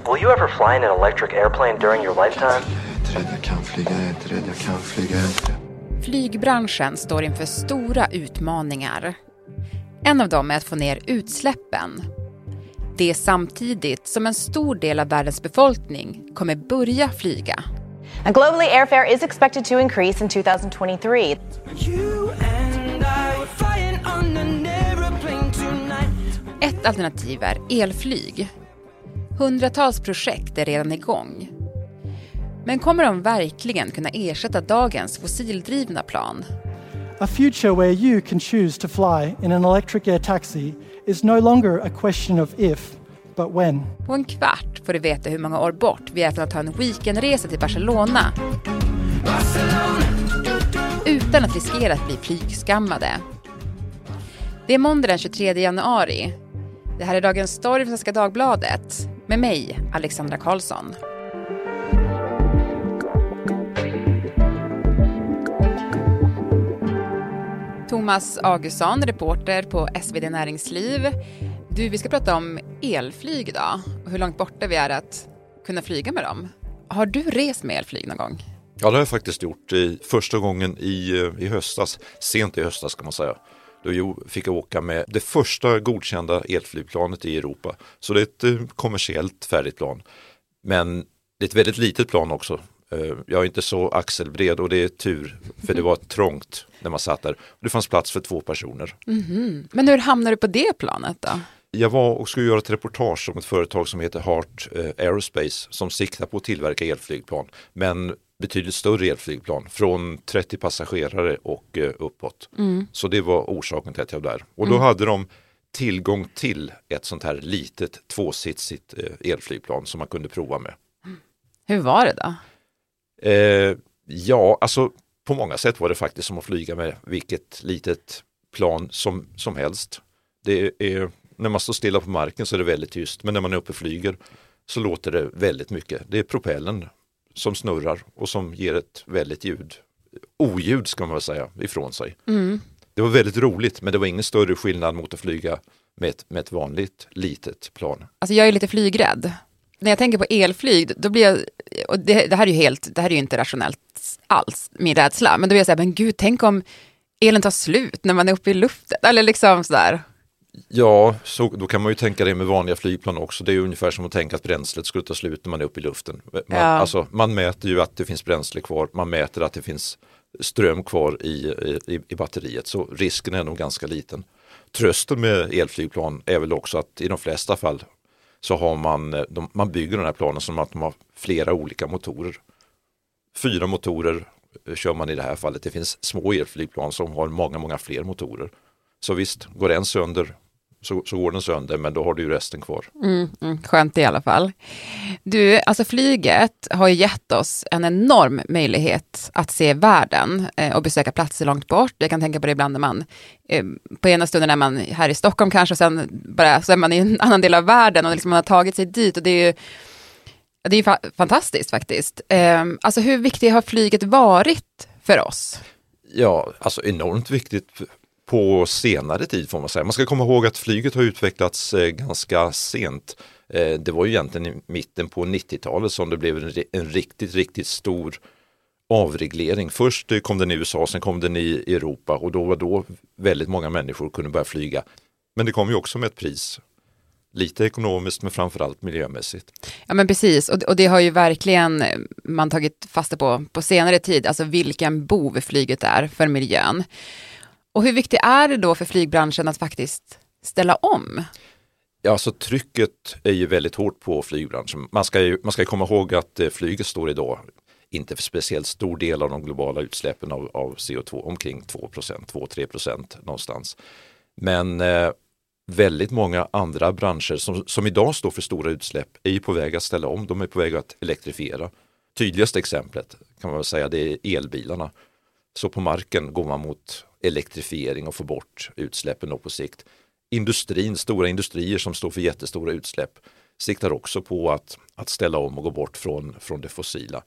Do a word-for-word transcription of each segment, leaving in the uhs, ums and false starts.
Will you ever fly in an electric airplane during your lifetime? Jag kan flyga, jag är inte rädd, jag kan flyga. Flygbranschen står inför stora utmaningar. En av dem är att få ner utsläppen. Det är samtidigt som en stor del av världens befolkning kommer börja flyga. And globally, airfare is expected to increase in twenty twenty-three. Ett alternativ är elflyg. Hundratals projekt är redan igång. Men kommer de verkligen kunna ersätta dagens fossildrivna plan? A future where you can choose to fly in an electric air taxi is no longer a question of if, but when. På en kvart får du veta hur många år bort vi är från att ta en weekendresa till Barcelona. Utan att riskera att bli flygskammade. Det är måndag den tjugotredje januari. Det här är dagens story från Svenska Dagbladet. Med mig, Alexandra Karlsson. Thomas Augustsson, reporter på S V D Näringsliv. Du, vi ska prata om elflyg idag och hur långt borta vi är att kunna flyga med dem. Har du rest med elflyg någon gång? Ja, det har jag faktiskt gjort. I, första gången i, i höstas, sent i höstas kan man säga. Då fick jag åka med det första godkända elflygplanet i Europa. Så det är ett eh, kommersiellt färdigt plan. Men det är ett väldigt litet plan också. Eh, jag är inte så axelbred och det är tur. För det var trångt när man satt där. Och det fanns plats för två personer. Mm-hmm. Men hur hamnade du på det planet då? Jag var och skulle göra ett reportage om ett företag som heter Heart eh, Aerospace. Som siktar på att tillverka elflygplan. Men betydligt större elflygplan från trettio passagerare och eh, uppåt. Mm. Så det var orsaken till att jag var där. Och då mm. hade de tillgång till ett sånt här litet tvåsitsigt eh, elflygplan som man kunde prova med. Hur var det då? Eh, ja, alltså på många sätt var det faktiskt som att flyga med vilket litet plan som, som helst. Det är, när man står stilla på marken så är det väldigt tyst. Men när man är uppe och flyger så låter det väldigt mycket. Det är propellen som snurrar och som ger ett väldigt ljud. Oljud ska man väl säga ifrån sig. Mm. Det var väldigt roligt men det var ingen större skillnad mot att flyga med ett, med ett vanligt litet plan. Alltså jag är lite flygrädd. När jag tänker på elflyg då blir jag, och det, det här är ju helt, det här är ju inte rationellt alls, min rädsla. Men då blir jag så här, men gud, tänk om elen tar slut när man är uppe i luften. Eller liksom sådär. Ja, så då kan man ju tänka det med vanliga flygplan också. Det är ju ungefär som att tänka att bränslet skulle ta slut när man är uppe i luften. Man, ja. alltså, man mäter ju att det finns bränsle kvar. Man mäter att det finns ström kvar i, i, i batteriet. Så risken är nog ganska liten. Trösten med elflygplan är väl också att i de flesta fall så har man, de, man bygger den här planen som att de har flera olika motorer. Fyra motorer kör man i det här fallet. Det finns små elflygplan som har många, många fler motorer. Så visst, går en sönder så, så går den sönder, men då har du ju resten kvar. Mm, mm, skönt i alla fall. Du, alltså flyget har ju gett oss en enorm möjlighet att se världen eh, och besöka platser långt bort. Jag kan tänka på det ibland när man, eh, på ena stunden är man här i Stockholm kanske, och sen bara, så är man i en annan del av världen och liksom man har tagit sig dit och det är ju det är fa- fantastiskt faktiskt. Eh, alltså hur viktigt har flyget varit för oss? Ja, alltså enormt viktigt på senare tid får man säga. Man ska komma ihåg att flyget har utvecklats eh, ganska sent. Eh, det var ju egentligen i mitten på nittiotalet som det blev en, en riktigt, riktigt stor avreglering. Först kom den i U S A, sen kom den i Europa och då var då väldigt många människor kunde börja flyga. Men det kom ju också med ett pris. Lite ekonomiskt men framförallt miljömässigt. Ja men precis, och, och det har ju verkligen man tagit fasta på på senare tid. Alltså vilken bov flyget är för miljön. Och hur viktigt är det då för flygbranschen att faktiskt ställa om? Ja, så trycket är ju väldigt hårt på flygbranschen. Man ska ju, man ska komma ihåg att flyget står idag inte för speciellt stor del av de globala utsläppen av, av C O två, omkring två procent, två till tre procent någonstans. Men eh, väldigt många andra branscher som, som idag står för stora utsläpp är ju på väg att ställa om. De är på väg att elektrifiera. Tydligaste exemplet kan man väl säga det är elbilarna. Så på marken går man mot elektrifiering och få bort utsläppen då på sikt. Industrin, stora industrier som står för jättestora utsläpp siktar också på att, att ställa om och gå bort från, från det fossila.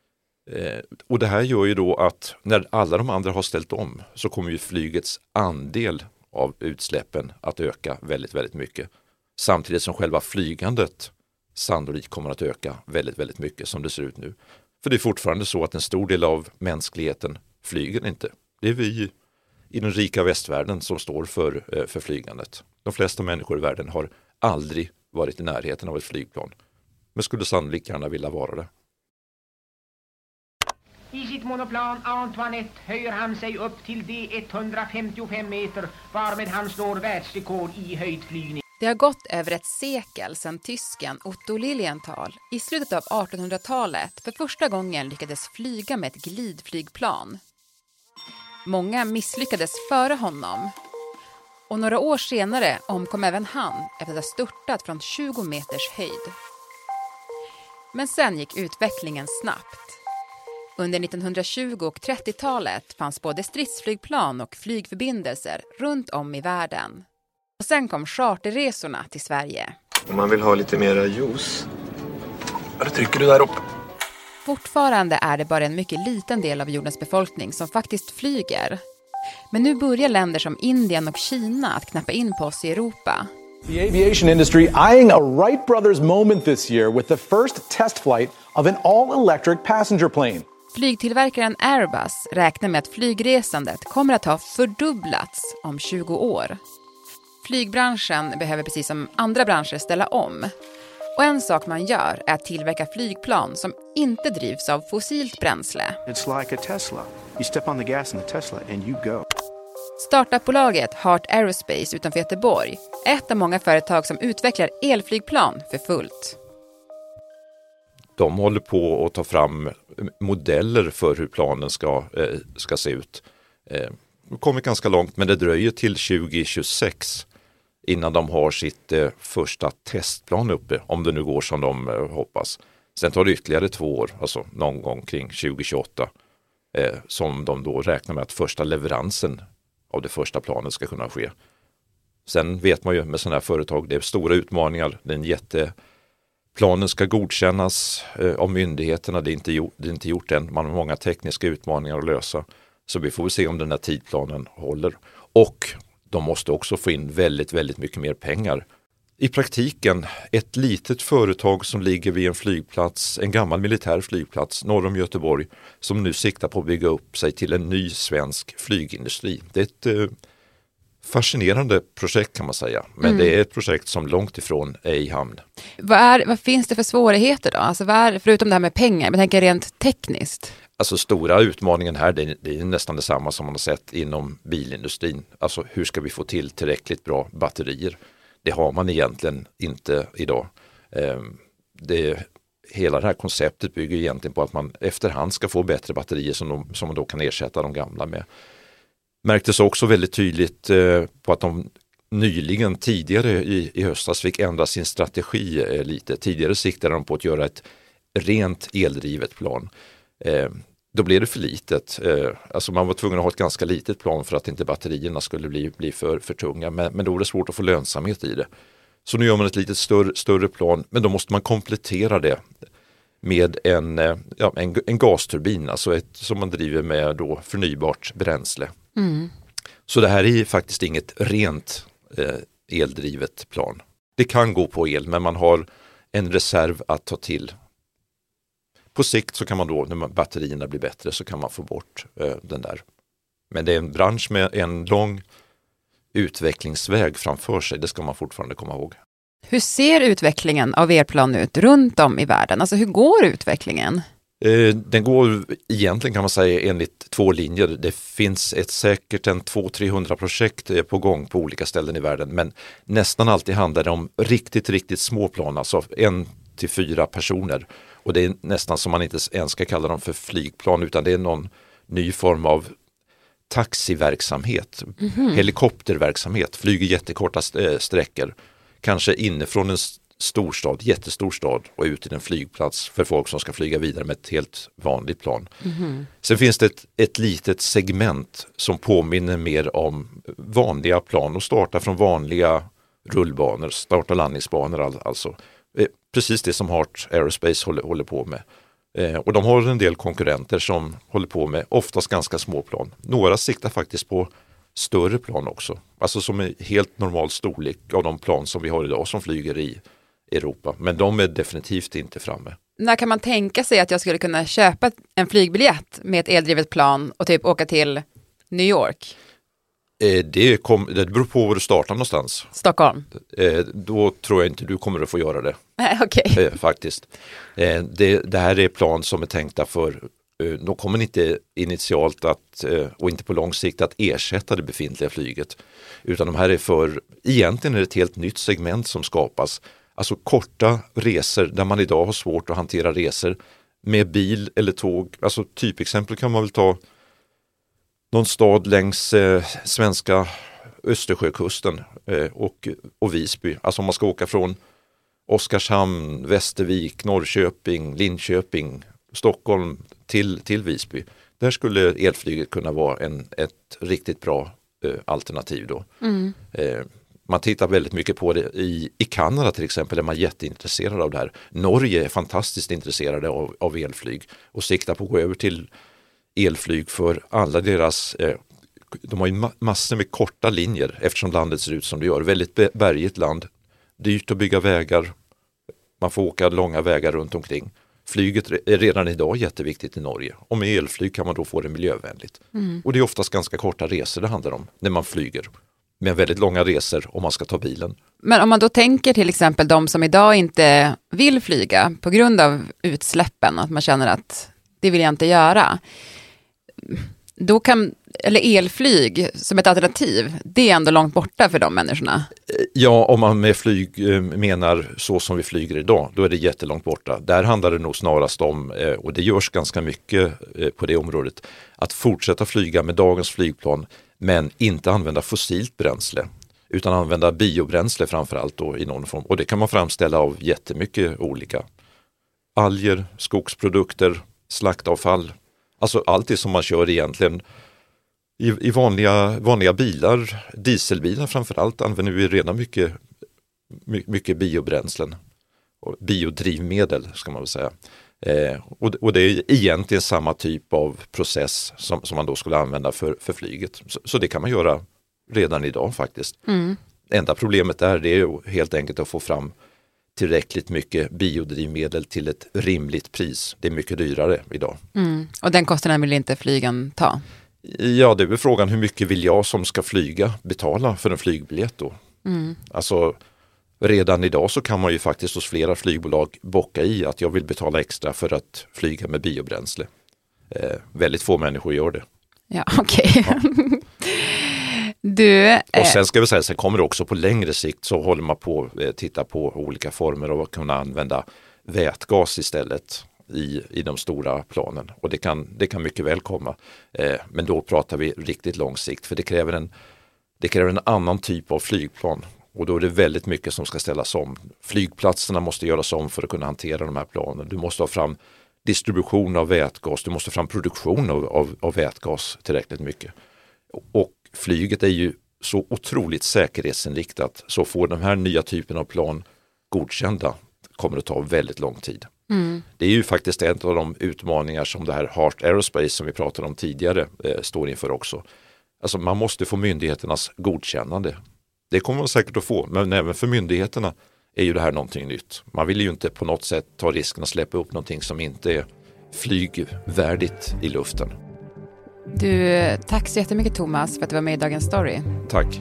Eh, och det här gör ju då att när alla de andra har ställt om så kommer ju flygets andel av utsläppen att öka väldigt, väldigt mycket. Samtidigt som själva flygandet sannolikt kommer att öka väldigt, väldigt mycket som det ser ut nu. För det är fortfarande så att en stor del av mänskligheten flyger inte. Det är vi i den rika västvärlden som står för, för flygandet. De flesta människor i världen har aldrig varit i närheten av ett flygplan, men skulle sannolikt gärna vilja vara det. I sitt monoplan Antoinette höjer han sig upp till de etthundrafemtiofem meter, varmed han slår världsrekord i höjdflygning. Det har gått över ett sekel sedan tysken Otto Lilienthal i slutet av artonhundratalet för första gången lyckades flyga med ett glidflygplan. Många misslyckades före honom. Och några år senare omkom även han efter att ha störtat från tjugo meters höjd. Men sen gick utvecklingen snabbt. Under nittonhundratjugo- och trettiotalet fanns både stridsflygplan och flygförbindelser runt om i världen. Och sen kom charterresorna till Sverige. Om man vill ha lite mera juice, vad trycker du där uppe? Fortfarande är det bara en mycket liten del av jordens befolkning som faktiskt flyger. Men nu börjar länder som Indien och Kina att knappa in på oss i Europa. The aviation industry eyeing a Wright Brothers moment this year with the first test flight of an all-electric passenger plane. Flygtillverkaren Airbus räknar med att flygresandet kommer att ha fördubblats om tjugo år. Flygbranschen behöver precis som andra branscher ställa om. Och en sak man gör är att tillverka flygplan som inte drivs av fossilt bränsle. It's like a Tesla. You step on the gas in the Tesla and you go. Startupbolaget Heart Aerospace utanför Göteborg är ett av många företag som utvecklar elflygplan för fullt. De håller på att ta fram modeller för hur planen ska, eh, ska se ut. Eh, de kommer ganska långt, men det dröjer till tjugo tjugosex innan de har sitt eh, första testplan uppe, om det nu går som de eh, hoppas. Sen tar det ytterligare två år, alltså någon gång kring tjugo tjugoåtta, eh, som de då räknar med att första leveransen av det första planet ska kunna ske. Sen vet man ju med sådana här företag, det är stora utmaningar, det är en jätte... Planen ska godkännas eh, av myndigheterna, det är, inte gjort, det är inte gjort än. Man har många tekniska utmaningar att lösa. Så vi får väl se om den här tidplanen håller. Och de måste också få in väldigt, väldigt mycket mer pengar. I praktiken, ett litet företag som ligger vid en flygplats, en gammal militär flygplats norr om Göteborg, som nu siktar på att bygga upp sig till en ny svensk flygindustri. Det är ett eh, fascinerande projekt kan man säga, men mm. det är ett projekt som långt ifrån är i hamn. Vad, är, vad finns det för svårigheter då? Alltså vad är, förutom det här med pengar, men tänker rent tekniskt? Alltså stora utmaningen här, det är, det är nästan detsamma som man har sett inom bilindustrin. Alltså hur ska vi få till tillräckligt bra batterier? Det har man egentligen inte idag. Eh, det, hela det här konceptet bygger egentligen på att man efterhand ska få bättre batterier som, de, som man då kan ersätta de gamla med. Märktes också väldigt tydligt eh, på att de nyligen tidigare i, i höstas fick ändra sin strategi eh, lite. Tidigare siktade de på att göra ett rent eldrivet plan. Eh, då blev det för litet. Eh, alltså man var tvungen att ha ett ganska litet plan för att inte batterierna skulle bli, bli för, för tunga. Men, men då var det svårt att få lönsamhet i det. Så nu gör man ett lite större, större plan, men då måste man komplettera det med en, ja, en, en gasturbin, alltså ett, som man driver med då förnybart bränsle. Mm. Så det här är faktiskt inget rent eh, eldrivet plan. Det kan gå på el, men man har en reserv att ta till. På sikt så kan man då, när man, batterierna blir bättre, så kan man få bort eh, den där. Men det är en bransch med en lång utvecklingsväg framför sig, det ska man fortfarande komma ihåg. Hur ser utvecklingen av elplan ut runt om i världen? Alltså hur går utvecklingen? Eh, den går egentligen kan man säga enligt två linjer. Det finns ett säkert en två till trehundra projekt på gång på olika ställen i världen, men nästan alltid handlar det om riktigt, riktigt små plan, alltså en till fyra personer. Och det är nästan som man inte ens ska kalla dem för flygplan, utan det är någon ny form av taxiverksamhet, mm-hmm. helikopterverksamhet, flyger jättekorta st- sträckor, kanske inifrån en storstad, jättestor stad och ut till en flygplats för folk som ska flyga vidare med ett helt vanligt plan. Mm-hmm. Sen finns det ett, ett litet segment som påminner mer om vanliga plan och starta från vanliga rullbanor, start- och landningsbanor alltså. Precis det som Heart Aerospace håller, håller på med. Eh, och de har en del konkurrenter som håller på med oftast ganska små plan. Några siktar faktiskt på större plan också. Alltså som är helt normal storlek av de plan som vi har idag som flyger i Europa. Men de är definitivt inte framme. När kan man tänka sig att jag skulle kunna köpa en flygbiljett med ett eldrivet plan och typ åka till New York? Eh, det, kom, det beror på var du startar någonstans. Stockholm? Eh, då tror jag inte du kommer att få göra det. Nej, okej. Eh, faktiskt. Eh, det, det här är plan som är tänkta för, eh, de kommer inte initialt att, eh, och inte på lång sikt att ersätta det befintliga flyget. Utan de här är för, egentligen är det ett helt nytt segment som skapas. Alltså korta resor där man idag har svårt att hantera resor med bil eller tåg. Alltså typexempel kan man väl ta någon stad längs eh, svenska Östersjökusten eh, och, och Visby. Alltså om man ska åka från Oskarshamn, Västervik, Norrköping, Linköping, Stockholm till, till Visby. Där skulle elflyget kunna vara en, ett riktigt bra eh, alternativ då. Mm. Eh, man tittar väldigt mycket på det i, i Kanada till exempel, är man jätteintresserad av det här. Norge är fantastiskt intresserade av, av elflyg och siktar på att gå över till elflyg för alla deras, eh, de har ju ma- massor med korta linjer eftersom landet ser ut som det gör. Väldigt bergigt land, dyrt att bygga vägar, man får åka långa vägar runt omkring. Flyget är redan idag jätteviktigt i Norge. Och med elflyg kan man då få det miljövänligt. Mm. Och det är oftast ganska korta resor det handlar om när man flyger. Med väldigt långa resor om man ska ta bilen. Men om man då tänker till exempel de som idag inte vill flyga på grund av utsläppen, att man känner att det vill jag inte göra. Då kan, eller elflyg som ett alternativ, det är ändå långt borta för de människorna. Ja, om man med flyg menar så som vi flyger idag, då är det jättelångt borta. Där handlar det nog snarast om, och det görs ganska mycket på det området, att fortsätta flyga med dagens flygplan men inte använda fossilt bränsle utan använda biobränsle framförallt då i någon form. Och det kan man framställa av jättemycket olika. Alger, skogsprodukter, slaktavfall. Alltså allt det som man kör egentligen i, i vanliga, vanliga bilar, dieselbilar framförallt, använder vi redan mycket, mycket biobränslen. Och biodrivmedel ska man väl säga. Eh, och, och det är egentligen samma typ av process som, som man då skulle använda för, för flyget. Så, så det kan man göra redan idag faktiskt. Mm. Enda problemet är det är helt enkelt att få fram tillräckligt mycket biodrivmedel till ett rimligt pris. Det är mycket dyrare idag. Mm. Och den kostnaden vill inte flygen ta? Ja, det är väl frågan hur mycket vill jag som ska flyga betala för en flygbiljett då? Mm. Alltså redan idag så kan man ju faktiskt hos flera flygbolag bocka i att jag vill betala extra för att flyga med biobränsle. Eh, väldigt få människor gör det. Ja, okej. Okay. Ja. Du, eh... Och sen ska vi säga, sen kommer det också på längre sikt så håller man på att eh, titta på olika former av att kunna använda vätgas istället i, i de stora planen. Och det kan, det kan mycket väl komma. Eh, men då pratar vi riktigt lång sikt för det kräver, en, det kräver en annan typ av flygplan. Och då är det väldigt mycket som ska ställas om. Flygplatserna måste göras om för att kunna hantera de här planen. Du måste ha fram distribution av vätgas, du måste ha fram produktion av, av, av vätgas tillräckligt mycket. Och flyget är ju så otroligt säkerhetsinriktat så får den här nya typen av plan godkända kommer att ta väldigt lång tid. Mm. Det är ju faktiskt en av de utmaningar som det här Heart Aerospace som vi pratade om tidigare eh, står inför också. Alltså man måste få myndigheternas godkännande. Det kommer man säkert att få, men även för myndigheterna är ju det här någonting nytt. Man vill ju inte på något sätt ta risken att släppa upp någonting som inte är flygvärdigt i luften. Du, tack så jättemycket Thomas för att du var med i Dagens Story. Tack.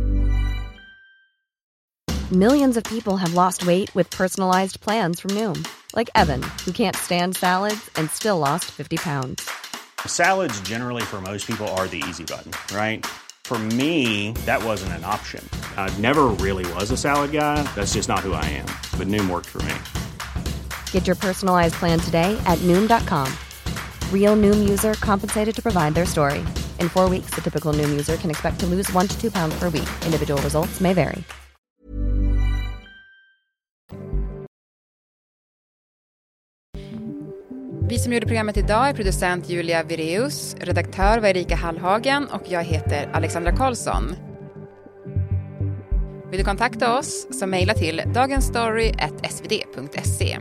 Millions of people have lost weight with personalized plans from Noom. Like Evan, who can't stand salads and still lost fifty pounds. Salads generally for most people are the easy button, right? For me, that wasn't an option. I never really was a salad guy. That's just not who I am. But Noom worked for me. Get your personalized plan today at Noom dot com. Real Noom user compensated to provide their story. In four weeks, the typical Noom user can expect to lose one to two pounds per week. Individual results may vary. Vi som gjorde programmet idag är producent Julia Vireus, redaktör var Erika Hallhagen och jag heter Alexandra Karlsson. Vill du kontakta oss så mejla till dagensstory at s v d punkt se.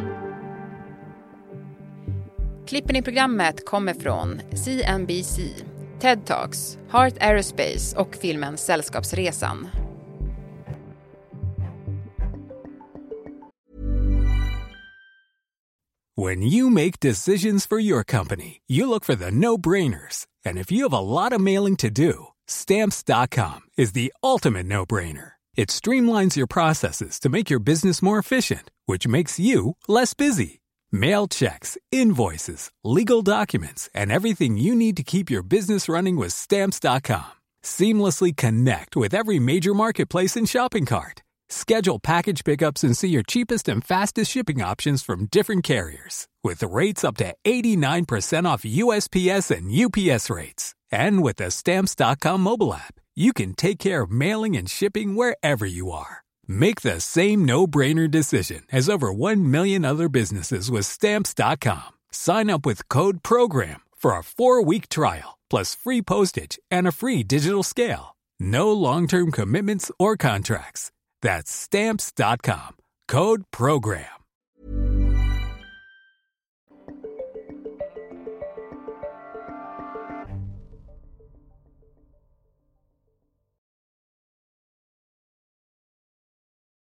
Klippen i programmet kommer från C N B C, TED Talks, Heart Aerospace och filmen Sällskapsresan. When you make decisions for your company, you look for the no-brainers. And if you have a lot of mailing to do, Stamps dot com is the ultimate no-brainer. It streamlines your processes to make your business more efficient, which makes you less busy. Mail checks, invoices, legal documents, and everything you need to keep your business running with Stamps dot com. Seamlessly connect with every major marketplace and shopping cart. Schedule package pickups and see your cheapest and fastest shipping options from different carriers, with rates up to eighty-nine percent off U S P S and U P S rates. And with the Stamps dot com mobile app, you can take care of mailing and shipping wherever you are. Make the same no-brainer decision as over one million other businesses with Stamps dot com. Sign up with code PROGRAM for a four-week trial, plus free postage and a free digital scale. No long-term commitments or contracts. That's Stamps dot com. Code PROGRAM.